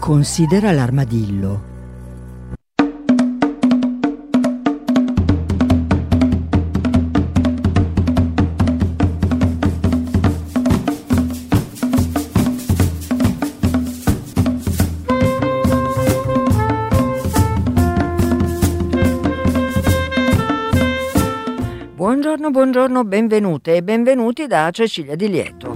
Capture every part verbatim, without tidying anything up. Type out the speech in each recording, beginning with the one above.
Considera l'armadillo. Buongiorno, buongiorno, benvenute e benvenuti da Cecilia Di Lieto.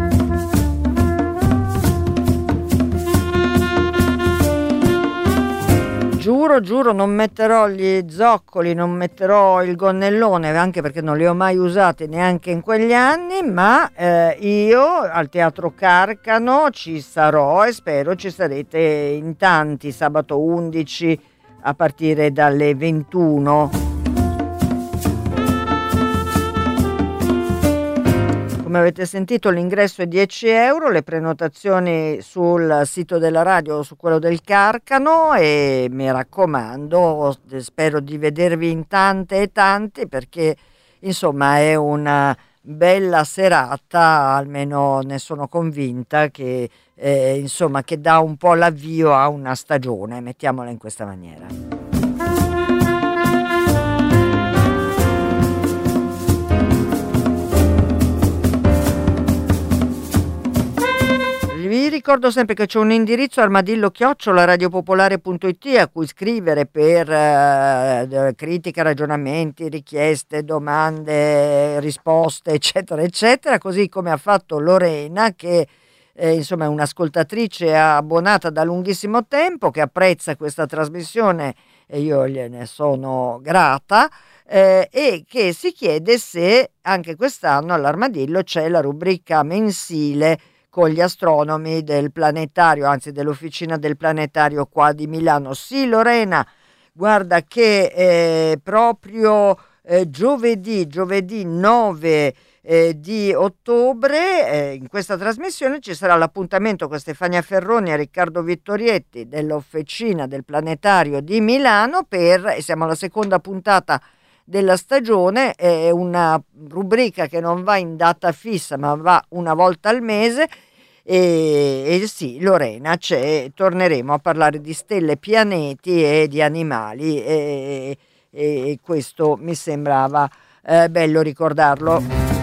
Giuro, giuro, non metterò gli zoccoli, non metterò il gonnellone, anche perché non li ho mai usati neanche in quegli anni, ma eh, io al Teatro Carcano ci sarò e spero ci sarete in tanti sabato undici a partire dalle ventuno. Come avete sentito, l'ingresso è dieci euro, le prenotazioni sul sito della radio o su quello del Carcano, e mi raccomando, spero di vedervi in tante e tanti, perché insomma è una bella serata, almeno ne sono convinta, che eh, insomma che dà un po' l'avvio a una stagione, mettiamola in questa maniera. Vi ricordo sempre che c'è un indirizzo armadillo chiocciola radiopopolare punto it a cui scrivere per eh, critiche, ragionamenti, richieste, domande, risposte, eccetera, eccetera, così come ha fatto Lorena, che eh, insomma è un'ascoltatrice abbonata da lunghissimo tempo, che apprezza questa trasmissione e io gliene sono grata, eh, e che si chiede se anche quest'anno all'Armadillo c'è la rubrica mensile con gli astronomi del planetario, anzi dell'officina del planetario qua di Milano. Sì, Lorena, guarda che eh, proprio eh, giovedì, giovedì nove eh, di ottobre, eh, in questa trasmissione ci sarà l'appuntamento con Stefania Ferroni e Riccardo Vittorietti dell'officina del planetario di Milano, per, e siamo alla seconda puntata della stagione, è una rubrica che non va in data fissa ma va una volta al mese, e, e sì, Lorena, c'è, torneremo a parlare di stelle, pianeti e di animali, e, e questo mi sembrava eh, bello ricordarlo.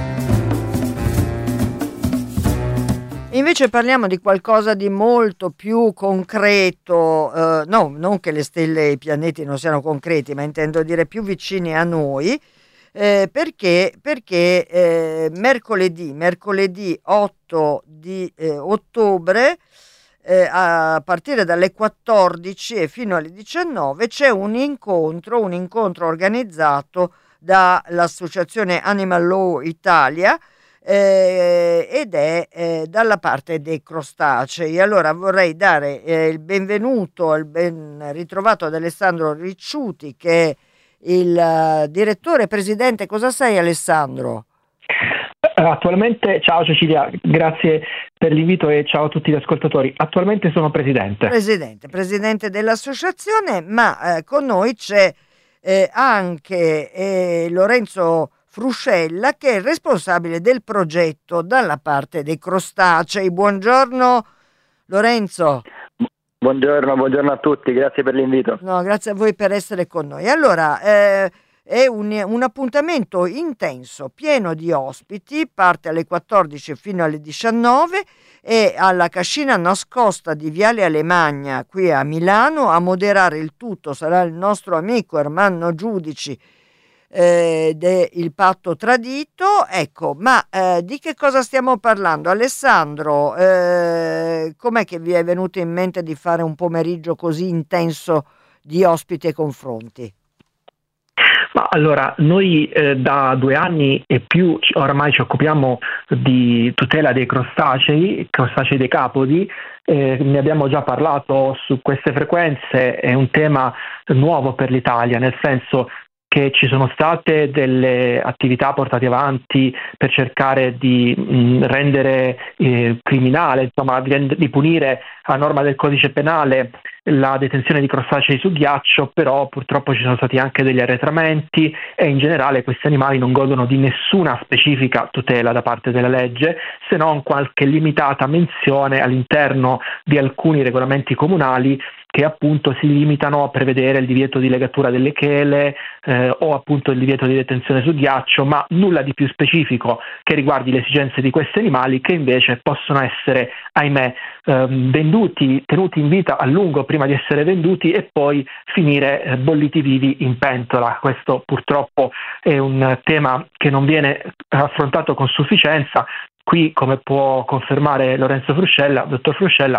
Invece parliamo di qualcosa di molto più concreto, eh, no, non che le stelle e i pianeti non siano concreti, ma intendo dire più vicini a noi, eh, perché, perché eh, mercoledì, mercoledì otto di eh, ottobre, eh, a partire dalle quattordici e fino alle diciannove, c'è un incontro, un incontro organizzato dall'Associazione Animal Law Italia, Eh, ed è eh, dalla parte dei crostacei. Allora vorrei dare eh, il benvenuto, il ben ritrovato ad Alessandro Ricciuti, che è il uh, direttore e presidente. Cosa sei, Alessandro? Attualmente, ciao Cecilia, grazie per l'invito e ciao a tutti gli ascoltatori. Attualmente sono presidente. Presidente, presidente dell'associazione, ma eh, con noi c'è eh, anche eh, Lorenzo Fruscella, che è il responsabile del progetto dalla parte dei crostacei. Buongiorno Lorenzo. Buongiorno, buongiorno a tutti, grazie per l'invito. No, grazie a voi per essere con noi. Allora, eh, è un, un appuntamento intenso, pieno di ospiti, parte alle quattordici fino alle diciannove, e alla cascina nascosta di Viale Alemagna qui a Milano. A moderare il tutto sarà il nostro amico Ermanno Giudici, Eh, del Patto Tradito. Ecco, ma eh, di che cosa stiamo parlando? Alessandro, eh, com'è che vi è venuto in mente di fare un pomeriggio così intenso di ospiti e confronti? Ma allora, noi eh, da due anni e più oramai ci occupiamo di tutela dei crostacei, crostacei decapodi. Eh, ne abbiamo già parlato su queste frequenze, è un tema nuovo per l'Italia, nel senso che ci sono state delle attività portate avanti per cercare di mh, rendere eh, criminale, insomma di, rend- di punire a norma del codice penale la detenzione di crostacei su ghiaccio, però purtroppo ci sono stati anche degli arretramenti e in generale questi animali non godono di nessuna specifica tutela da parte della legge, se non qualche limitata menzione all'interno di alcuni regolamenti comunali che appunto si limitano a prevedere il divieto di legatura delle chele eh, o appunto il divieto di detenzione su ghiaccio, ma nulla di più specifico che riguardi le esigenze di questi animali, che invece possono essere, ahimè, ehm, venduti, tenuti in vita a lungo prima di essere venduti e poi finire eh, bolliti vivi in pentola. Questo purtroppo è un tema che non viene affrontato con sufficienza. Qui, come può confermare Lorenzo Fruscella, dottor Fruscella,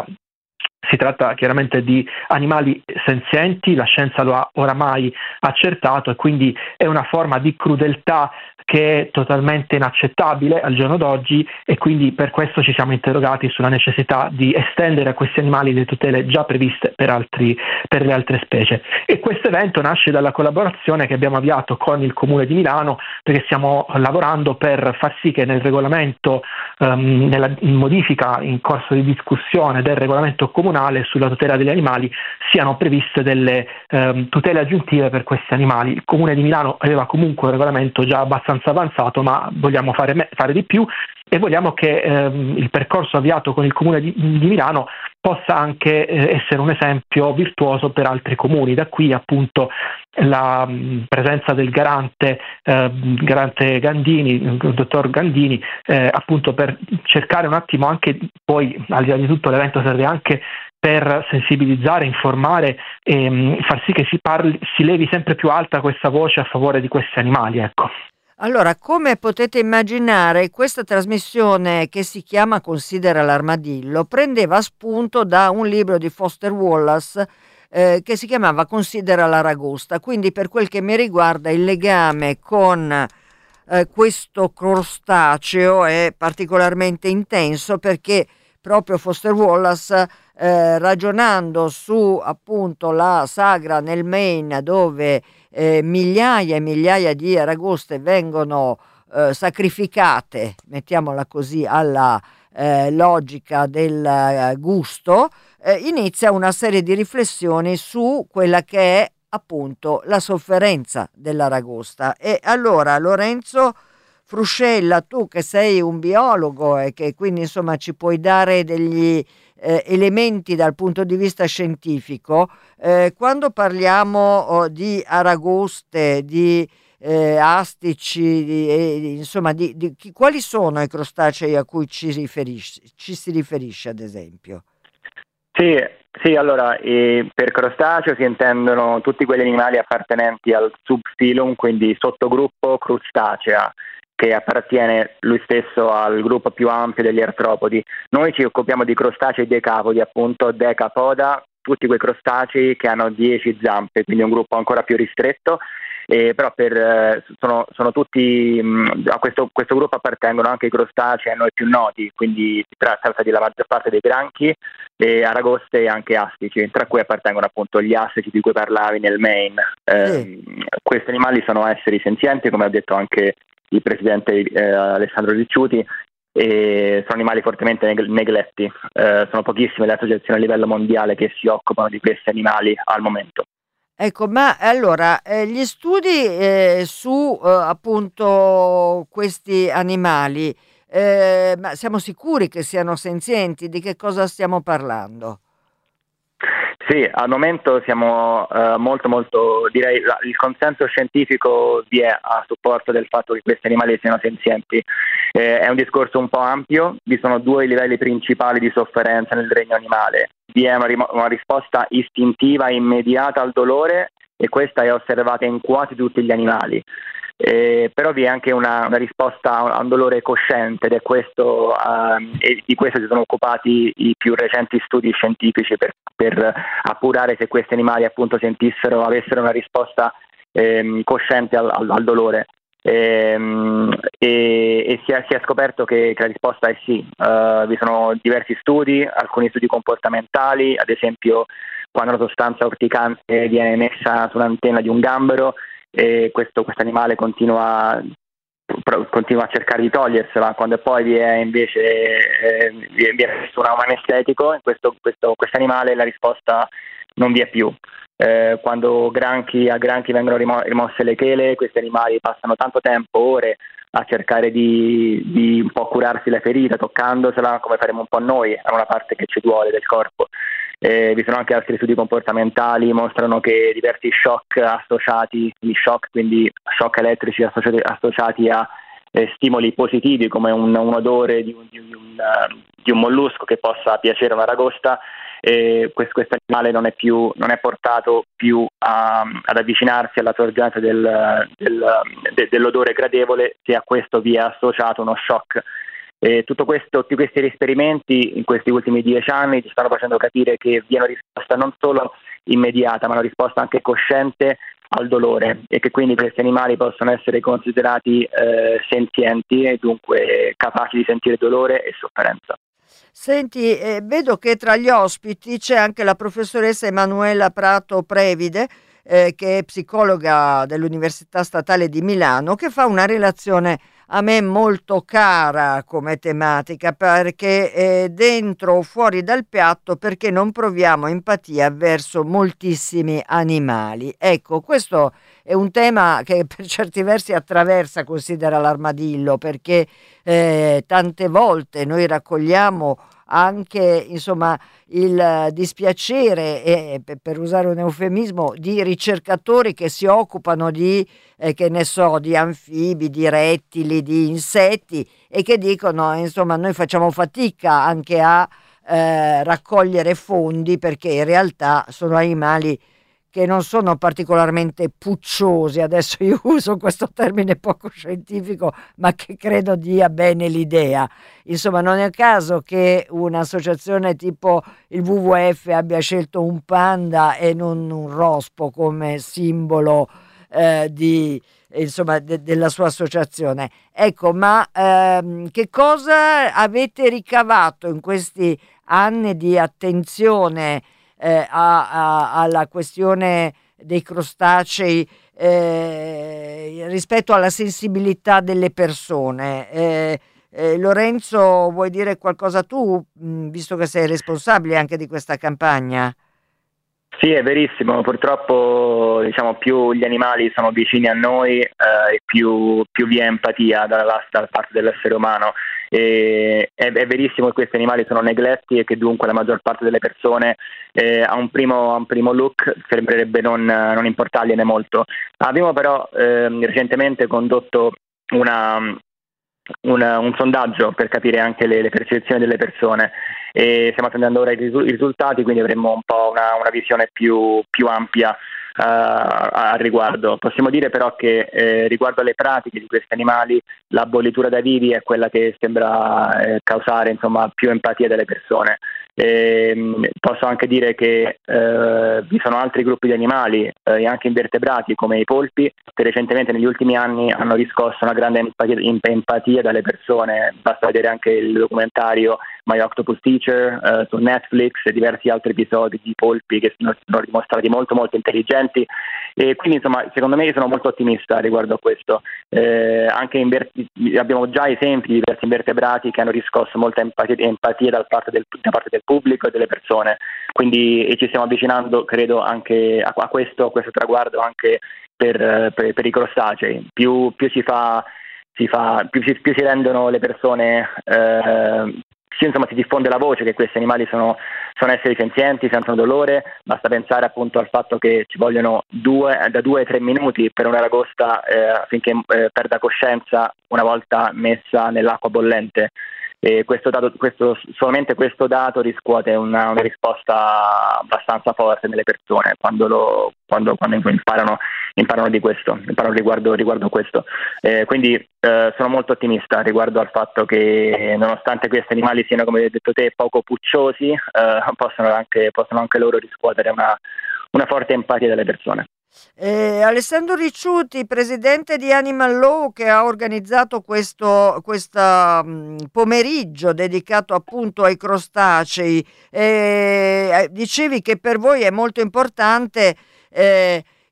si tratta chiaramente di animali senzienti, la scienza lo ha oramai accertato e quindi è una forma di crudeltà che è totalmente inaccettabile al giorno d'oggi, e quindi per questo ci siamo interrogati sulla necessità di estendere a questi animali le tutele già previste per, altri, per le altre specie. E questo evento nasce dalla collaborazione che abbiamo avviato con il Comune di Milano, perché stiamo lavorando per far sì che nel regolamento, ehm, nella modifica in corso di discussione del regolamento comunale sulla tutela degli animali, siano previste delle ehm, tutele aggiuntive per questi animali. Il Comune di Milano aveva comunque un regolamento già abbastanza avanzato, ma vogliamo fare, me- fare di più e vogliamo che ehm, il percorso avviato con il Comune di, di Milano possa anche eh, essere un esempio virtuoso per altri comuni. Da qui appunto la mh, presenza del garante, eh, garante Gandini, il dottor Gandini, eh, appunto per cercare un attimo anche, poi al di là di tutto l'evento serve anche per sensibilizzare, informare e mh, far sì che si parli, si levi sempre più alta questa voce a favore di questi animali, ecco. Allora, come potete immaginare, questa trasmissione, che si chiama Considera l'armadillo, prendeva spunto da un libro di Foster Wallace eh, che si chiamava Considera l'aragosta. Quindi, per quel che mi riguarda, il legame con eh, questo crostaceo è particolarmente intenso, perché proprio Foster Wallace, eh, ragionando su appunto la sagra nel Maine, dove eh, migliaia e migliaia di aragoste vengono eh, sacrificate, mettiamola così, alla eh, logica del eh, gusto, eh, inizia una serie di riflessioni su quella che è appunto la sofferenza dell'aragosta. E allora, Lorenzo Fruscella, tu che sei un biologo e che quindi insomma ci puoi dare degli eh, elementi dal punto di vista scientifico, eh, quando parliamo oh, di aragoste, di eh, astici, di, eh, insomma, di, di, chi, quali sono i crostacei a cui ci, riferisce, ci si riferisce, ad esempio? Sì, sì, allora eh, per crostaceo si intendono tutti quegli animali appartenenti al subfilum, quindi sottogruppo Crustacea, che appartiene lui stesso al gruppo più ampio degli artropodi. Noi ci occupiamo di crostacei decapodi, appunto decapoda, tutti quei crostacei che hanno dieci zampe, quindi un gruppo ancora più ristretto. Eh, però per, eh, sono, sono tutti mh, a questo, questo gruppo appartengono anche i crostacei a noi più noti, quindi si tratta della maggior parte dei granchi, eh, aragoste e anche astici, tra cui appartengono appunto gli astici di cui parlavi nel Maine. Eh, sì. Questi animali sono esseri senzienti, come ha detto anche il presidente eh, Alessandro Ricciuti, e sono animali fortemente neg- negletti. Eh, sono pochissime le associazioni a livello mondiale che si occupano di questi animali al momento. Ecco, ma allora eh, gli studi eh, su eh, appunto questi animali, eh, ma siamo sicuri che siano senzienti? Di che cosa stiamo parlando? Sì, al momento siamo uh, molto molto, direi, la, il consenso scientifico vi è a supporto del fatto che questi animali siano senzienti. Eh, è un discorso un po' ampio, vi sono due livelli principali di sofferenza nel regno animale. Vi è una, rim- una risposta istintiva immediata al dolore, e questa è osservata in quasi tutti gli animali. Eh, però vi è anche una, una risposta a un dolore cosciente, ed è questo, uh, e di questo si sono occupati i più recenti studi scientifici per, per appurare se questi animali appunto sentissero, avessero una risposta ehm, cosciente al, al, al dolore. Ehm, e, e si, è, si è scoperto che, che la risposta è sì. Uh, vi sono diversi studi, alcuni studi comportamentali, ad esempio quando una sostanza urticante viene messa su un'antenna di un gambero, e questo animale continua, continua a cercare di togliersela, quando poi vi è invece eh, viene messo un anestetico, in questo animale la risposta non vi è più. Eh, quando granchi, a granchi vengono rimo- rimosse le chele, questi animali passano tanto tempo, ore, a cercare di, di un po' curarsi la ferita, toccandosela, come faremo un po' noi, a una parte che ci duole del corpo. Eh, vi sono anche altri studi comportamentali, mostrano che diversi shock associati, gli shock, quindi shock elettrici associati, associati a eh, stimoli positivi, come un, un odore di un, di, un, uh, di un mollusco che possa piacere a un'aragosta, e questo, questo animale non è più non è portato più a, ad avvicinarsi alla sorgente del, del, de, dell'odore gradevole se a questo vi è associato uno shock. E tutto questo, tutti questi esperimenti in questi ultimi dieci anni ci stanno facendo capire che vi è una risposta non solo immediata, ma una risposta anche cosciente al dolore, e che quindi questi animali possono essere considerati eh, senzienti e dunque capaci di sentire dolore e sofferenza. Senti, eh, vedo che tra gli ospiti c'è anche la professoressa Emanuela Prato Previde, eh, che è psicologa dell'Università Statale di Milano, che fa una relazione a me molto cara come tematica, perché è dentro o fuori dal piatto, perché non proviamo empatia verso moltissimi animali. Ecco, questo è un tema che per certi versi attraversa, considera l'armadillo, perché eh, tante volte noi raccogliamo anche, insomma, il dispiacere, e per usare un eufemismo, di ricercatori che si occupano di eh, che ne so, di anfibi, di rettili, di insetti, e che dicono, insomma, noi facciamo fatica anche a eh, raccogliere fondi, perché in realtà sono animali che non sono particolarmente pucciosi. Adesso io uso questo termine poco scientifico, ma che credo dia bene l'idea. Insomma, non è a caso che un'associazione tipo il W W F abbia scelto un panda e non un rospo come simbolo eh, di, insomma, de- della sua associazione. Ecco, ma ehm, che cosa avete ricavato in questi anni di attenzione Eh, a, a, alla questione dei crostacei eh, rispetto alla sensibilità delle persone? Eh, eh, Lorenzo, vuoi dire qualcosa tu, mh, visto che sei responsabile anche di questa campagna? Sì, è verissimo, purtroppo diciamo più gli animali sono vicini a noi eh, e più, più vi è empatia dalla, dalla parte dell'essere umano. E è, è verissimo che questi animali sono negletti e che dunque la maggior parte delle persone eh, a, un primo, a un primo look sembrerebbe non, non importargliene molto. Abbiamo però eh, recentemente condotto una, una, un sondaggio per capire anche le, le percezioni delle persone, e stiamo attendendo ora i, risu- i risultati, quindi avremo un po' una, una visione più, più ampia Uh, al riguardo. Possiamo dire però che eh, riguardo alle pratiche di questi animali, la bollitura da vivi è quella che sembra eh, causare insomma più empatia delle persone. E, mh, posso anche dire che eh, vi sono altri gruppi di animali, eh, anche invertebrati come i polpi, che recentemente negli ultimi anni hanno riscosso una grande empatia, empatia dalle persone. Basta vedere anche il documentario My Octopus Teacher eh, su Netflix e diversi altri episodi di polpi che sono, sono dimostrati molto molto intelligenti. E quindi insomma secondo me io sono molto ottimista riguardo a questo. Eh, anche inver- abbiamo già esempi di diversi invertebrati che hanno riscosso molta empatia, empatia da, parte del, da parte del pubblico e delle persone, quindi e ci stiamo avvicinando credo anche a, a, questo, a questo traguardo anche per, per, per i crostacei. Più, più si fa, si fa più, si, più si rendono le persone eh, sì, insomma si diffonde la voce che questi animali sono, sono esseri senzienti, sentono dolore. Basta pensare appunto al fatto che ci vogliono due, da due ai tre minuti per un'aragosta eh, affinché eh, perda coscienza una volta messa nell'acqua bollente. E questo dato, questo, solamente questo dato riscuote una, una risposta abbastanza forte nelle persone quando, lo, quando, quando imparano, imparano di questo, imparano riguardo, riguardo questo. Eh, quindi eh, sono molto ottimista riguardo al fatto che nonostante questi animali siano, come hai detto te, poco pucciosi, eh, possono, anche, possono anche loro riscuotere una, una forte empatia delle persone. Eh, Alessandro Ricciuti, presidente di Animal Law, che ha organizzato questo questa, mh, pomeriggio dedicato appunto ai crostacei, eh, dicevi che per voi è molto importante eh,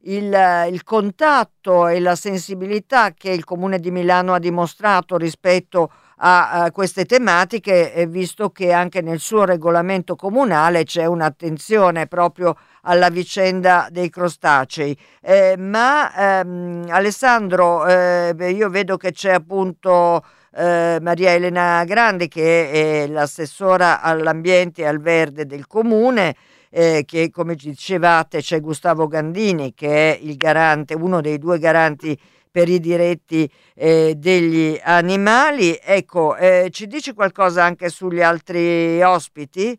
il, il contatto e la sensibilità che il Comune di Milano ha dimostrato rispetto a, a queste tematiche, eh, visto che anche nel suo regolamento comunale c'è un'attenzione proprio alla vicenda dei crostacei. Eh, ma ehm, Alessandro, eh, beh, io vedo che c'è appunto eh, Maria Elena Grandi, che è l'assessora all'ambiente e al verde del comune, eh, che come dicevate c'è Gustavo Gandini, che è il garante, uno dei due garanti per i diritti eh, degli animali. Ecco, eh, ci dici qualcosa anche sugli altri ospiti?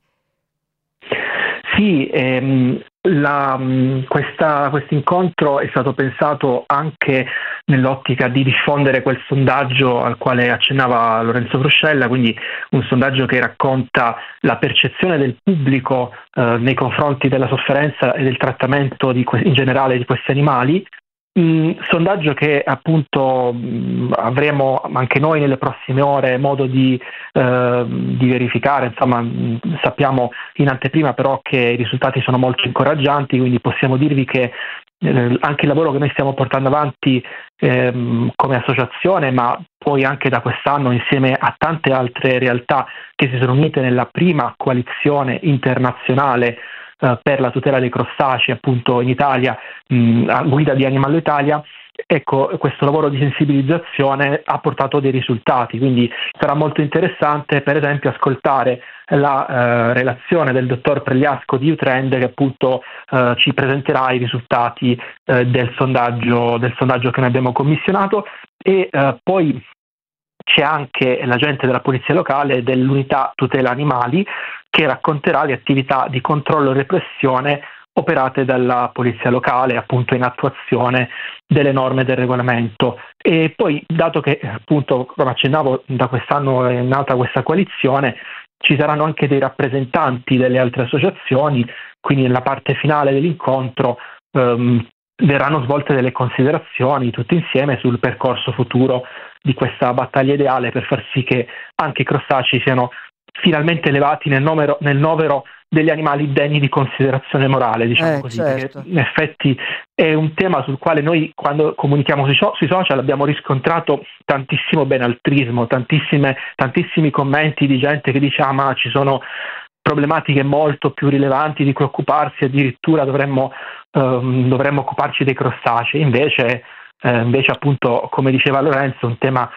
Sì, ehm, la, questa, questo incontro è stato pensato anche nell'ottica di diffondere quel sondaggio al quale accennava Lorenzo Fruscella, quindi un sondaggio che racconta la percezione del pubblico eh, nei confronti della sofferenza e del trattamento di que- in generale di questi animali. Un sondaggio che appunto mh, avremo anche noi nelle prossime ore modo di, eh, di verificare. Insomma, mh, sappiamo in anteprima però che i risultati sono molto incoraggianti, quindi possiamo dirvi che eh, anche il lavoro che noi stiamo portando avanti ehm, come associazione, ma poi anche da quest'anno insieme a tante altre realtà che si sono unite nella prima coalizione internazionale per la tutela dei crostacei appunto in Italia, mh, a guida di Animal Italia. Ecco, questo lavoro di sensibilizzazione ha portato dei risultati, quindi sarà molto interessante per esempio ascoltare la eh, relazione del dottor Pregliasco di Utrend, che appunto eh, ci presenterà i risultati eh, del sondaggio del sondaggio che noi abbiamo commissionato. E eh, poi c'è anche l'agente della polizia locale dell'unità tutela animali, che racconterà le attività di controllo e repressione operate dalla polizia locale, appunto in attuazione delle norme del regolamento. E poi, dato che appunto, come accennavo, da quest'anno è nata questa coalizione, ci saranno anche dei rappresentanti delle altre associazioni, quindi nella parte finale dell'incontro ehm, verranno svolte delle considerazioni tutti insieme sul percorso futuro di questa battaglia ideale per far sì che anche i crostacei siano finalmente elevati nel novero, nel novero degli animali degni di considerazione morale, diciamo Eh, così, certo. perché in effetti è un tema sul quale noi, quando comunichiamo sui, sui social, abbiamo riscontrato tantissimo benaltrismo, tantissime, tantissimi commenti di gente che dice: ah, ma ci sono problematiche molto più rilevanti di cui occuparsi, addirittura dovremmo, ehm, dovremmo occuparci dei crostacei. Invece, eh, invece appunto, come diceva Lorenzo, è un tema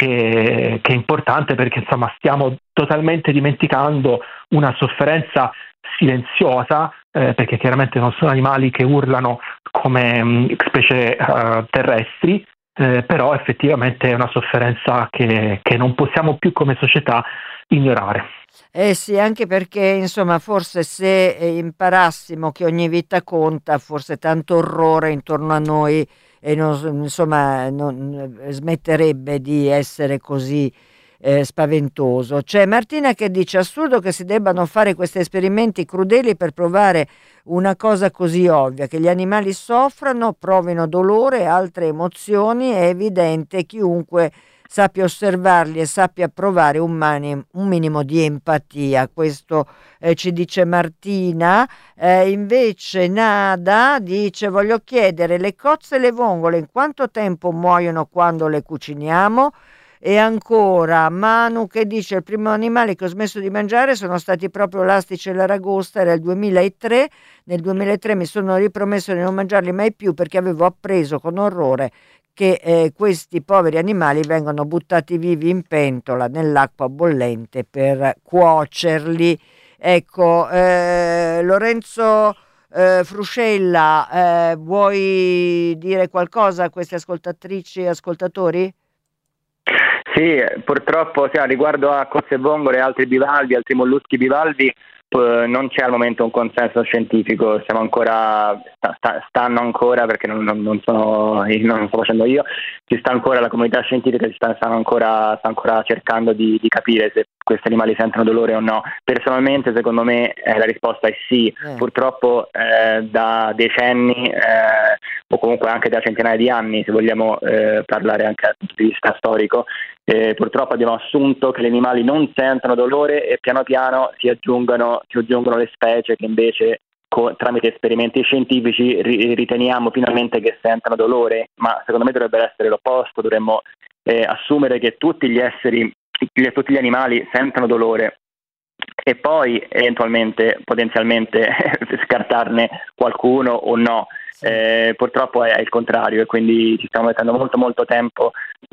che, che è importante, perché insomma stiamo totalmente dimenticando una sofferenza silenziosa, eh, perché chiaramente non sono animali che urlano come mh, specie uh, terrestri, eh, però effettivamente è una sofferenza che, che non possiamo più come società ignorare. Eh sì, anche perché insomma forse se eh, imparassimo che ogni vita conta, forse tanto orrore intorno a noi e non, insomma non, eh, smetterebbe di essere così eh, spaventoso. C'è Martina che dice: assurdo che si debbano fare questi esperimenti crudeli per provare una cosa così ovvia, che gli animali soffrano, provino dolore e altre emozioni. È evidente, chiunque sappia osservarli e sappia provare un, mani, un minimo di empatia. Questo eh, ci dice Martina. Eh, invece Nada dice: voglio chiedere, le cozze e le vongole in quanto tempo muoiono quando le cuciniamo? E ancora Manu che dice: il primo animale che ho smesso di mangiare sono stati proprio l'astice e l'aragosta, era il duemilatré. Nel duemilatré mi sono ripromesso di non mangiarli mai più, perché avevo appreso con orrore che eh, questi poveri animali vengono buttati vivi in pentola nell'acqua bollente per cuocerli. Ecco, eh, Lorenzo eh, Fruscella, eh, vuoi dire qualcosa a queste ascoltatrici e ascoltatori? Sì, purtroppo sì, riguardo a cozze e vongole e altri bivalvi, altri molluschi bivalvi, non c'è al momento un consenso scientifico, siamo ancora, sta, stanno ancora, perché non, non, non, sono, non sto facendo io, ci sta ancora la comunità scientifica, ci sta, stanno ancora, sta ancora cercando di, di capire se questi animali sentono dolore o no. Personalmente, secondo me, eh, la risposta è sì. Eh. Purtroppo eh, da decenni eh, o comunque anche da centinaia di anni, se vogliamo eh, parlare anche dal punto di vista storico, eh, purtroppo abbiamo assunto che gli animali non sentono dolore e piano piano si aggiungono, si aggiungono le specie che invece co- tramite esperimenti scientifici ri- riteniamo finalmente che sentano dolore, ma secondo me dovrebbe essere l'opposto, dovremmo eh, assumere che tutti gli esseri, che tutti gli animali sentano dolore e poi eventualmente, potenzialmente scartarne qualcuno o no. Eh, purtroppo è, è il contrario, e quindi ci stiamo mettendo molto molto tempo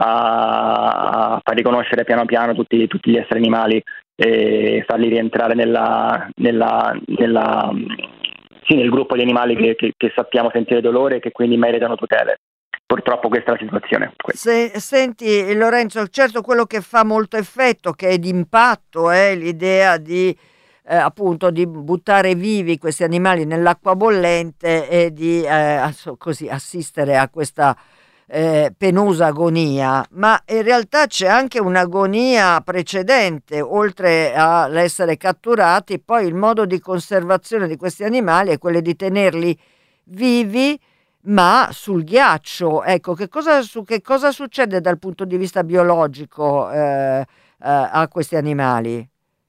a, a far riconoscere piano piano tutti, tutti gli esseri animali e farli rientrare nella, nella, nella, sì, nel gruppo di animali che, che, che sappiamo sentire dolore e che quindi meritano tutele. Purtroppo questa è la situazione. Se, senti Lorenzo, certo quello che fa molto effetto, che è d'impatto, è l'idea di eh, appunto di buttare vivi questi animali nell'acqua bollente e di eh, ass- così assistere a questa eh, penosa agonia, ma in realtà c'è anche un'agonia precedente, oltre all'essere catturati, poi il modo di conservazione di questi animali è quello di tenerli vivi ma sul ghiaccio. Ecco, che cosa, su, che cosa succede dal punto di vista biologico eh, eh, a questi animali?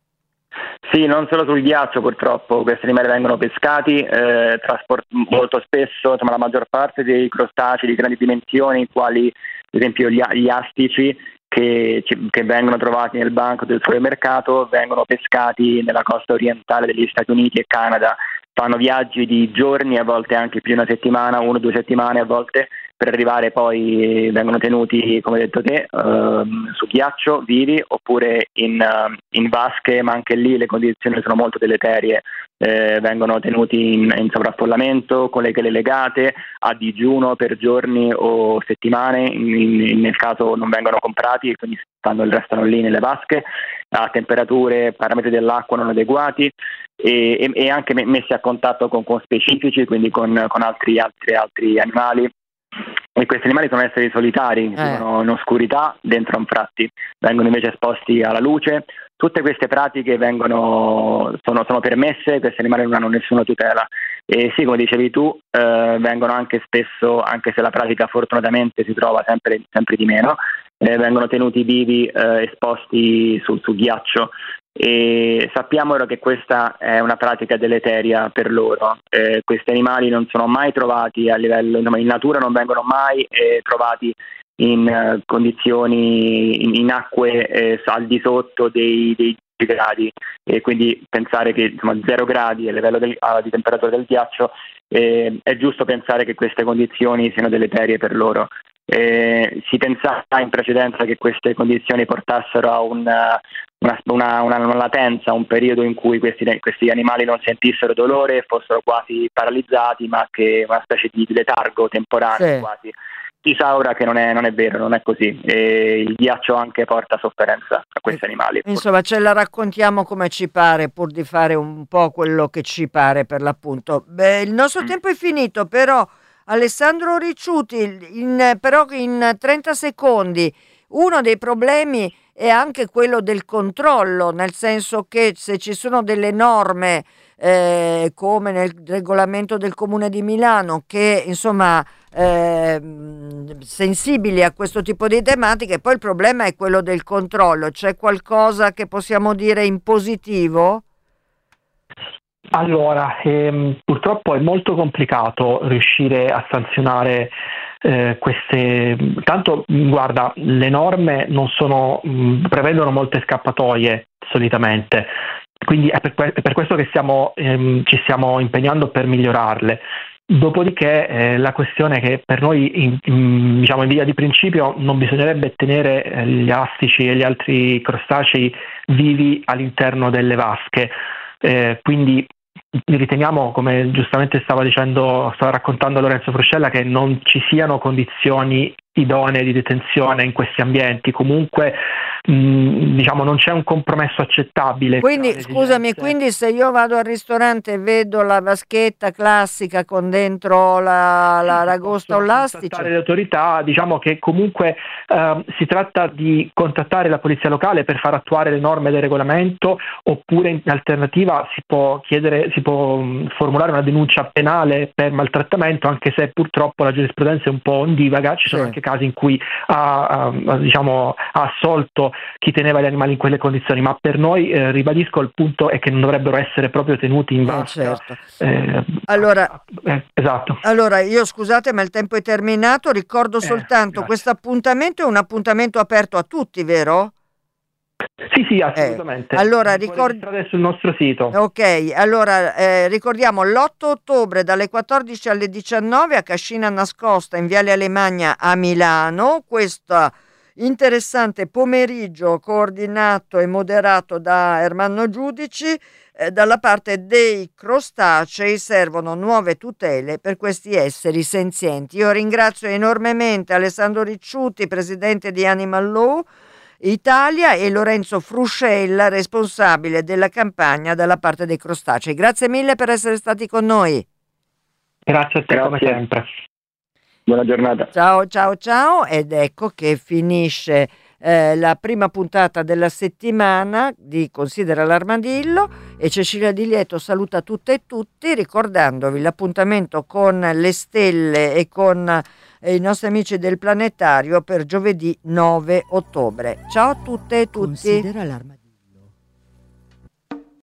Sì, non solo sul ghiaccio purtroppo, questi animali vengono pescati, eh, trasport- molto spesso, insomma la maggior parte dei crostacei di grandi dimensioni, quali ad esempio gli, gli astici, che, che vengono trovati nel banco del supermercato, vengono pescati nella costa orientale degli Stati Uniti e Canada. Fanno viaggi di giorni, a volte anche più di una settimana, uno o due settimane a volte, per arrivare poi, vengono tenuti, come hai detto te, uh, su ghiaccio, vivi, oppure in, uh, in vasche, ma anche lì le condizioni sono molto deleterie, eh, vengono tenuti in, in sovraffollamento, con le chele legate, a digiuno per giorni o settimane, in, in, nel caso non vengono comprati, quindi stanno, restano lì nelle vasche, a temperature, parametri dell'acqua non adeguati, e, e, e anche messi a contatto con, con specifici, quindi con, con altri, altri, altri animali. E questi animali sono esseri solitari, eh. vivono in oscurità dentro anfratti, vengono invece esposti alla luce. Tutte queste pratiche vengono, sono, sono permesse, questi animali non hanno nessuna tutela. E sì, come dicevi tu, eh, vengono anche spesso, anche se la pratica fortunatamente si trova sempre, sempre di meno, eh, vengono tenuti vivi, eh, esposti sul, sul ghiaccio. E sappiamo ora che questa è una pratica deleteria per loro. Eh, questi animali non sono mai trovati a livello, in natura non vengono mai eh, trovati in uh, condizioni, in, in acque eh, al di sotto dei, dei gradi, e quindi pensare che insomma zero gradi a livello del, uh, di temperatura del ghiaccio, eh, è giusto pensare che queste condizioni siano deleterie per loro. Eh, si pensava in precedenza che queste condizioni portassero a un, una, una, una, una latenza, un periodo in cui questi, questi animali non sentissero dolore, fossero quasi paralizzati, ma che una specie di letargo temporaneo, sì. Quasi. Si sa ora che non è, non è vero, non è così, e il ghiaccio anche porta sofferenza a questi animali. Insomma, ce la raccontiamo come ci pare, pur di fare un po' quello che ci pare, per l'appunto. Beh, il nostro mm. tempo è finito, però Alessandro Ricciuti, in, però in trenta secondi, uno dei problemi è anche quello del controllo, nel senso che se ci sono delle norme eh, come nel regolamento del Comune di Milano che insomma eh, sensibili a questo tipo di tematiche, poi il problema è quello del controllo. C'è qualcosa che possiamo dire in positivo? Allora, ehm, purtroppo è molto complicato riuscire a sanzionare eh, queste. Tanto, guarda, le norme non sono, mh, prevedono molte scappatoie solitamente, quindi è per, è per questo che stiamo, ehm, ci stiamo impegnando per migliorarle. Dopodiché eh, la questione è che per noi in, in, diciamo in via di principio non bisognerebbe tenere eh, gli astici e gli altri crostacei vivi all'interno delle vasche, eh, quindi riteniamo, come giustamente stava dicendo, stava raccontando Lorenzo Fruscella, che non ci siano condizioni idonee di detenzione in questi ambienti. Comunque mh, diciamo non c'è un compromesso accettabile. Quindi scusami, quindi se io vado al ristorante e vedo la vaschetta classica con dentro la, la ragosta o l'astice, le autorità, diciamo che comunque eh, si tratta di contattare la polizia locale per far attuare le norme del regolamento, oppure in alternativa si può chiedere, si può mh, formulare una denuncia penale per maltrattamento, anche se purtroppo la giurisprudenza è un po' ondivaga. Ci sono sì. anche casi in cui ha, ha, diciamo, ha assolto chi teneva gli animali in quelle condizioni, ma per noi, eh, ribadisco, il punto è che non dovrebbero essere proprio tenuti in vasca. Eh, certo. eh, allora, eh, esatto. Allora, io scusate, ma il tempo è terminato, ricordo soltanto, eh, questo appuntamento è un appuntamento aperto a tutti, vero? Sì, sì, assolutamente. Eh, allora, ricordi sul nostro sito. Ok, allora eh, ricordiamo l'otto ottobre dalle quattordici alle diciannove a Cascina Nascosta in Viale Alemagna a Milano. Questo interessante pomeriggio coordinato e moderato da Ermanno Giudici. Eh, dalla parte dei crostacei servono nuove tutele per questi esseri senzienti. Io ringrazio enormemente Alessandro Ricciuti, presidente di Animal Law Italia, e Lorenzo Fruscella, responsabile della campagna dalla parte dei crostacei. Grazie mille per essere stati con noi. Grazie a te. Grazie. Come sempre. Buona giornata. Ciao ciao ciao, ed ecco che finisce eh, la prima puntata della settimana di Considera l'Armadillo, e Cecilia Di Lieto saluta tutte e tutti, ricordandovi l'appuntamento con le stelle e con i nostri amici del Planetario per giovedì nove ottobre. Ciao a tutte e tutti. Considera l'Armadillo.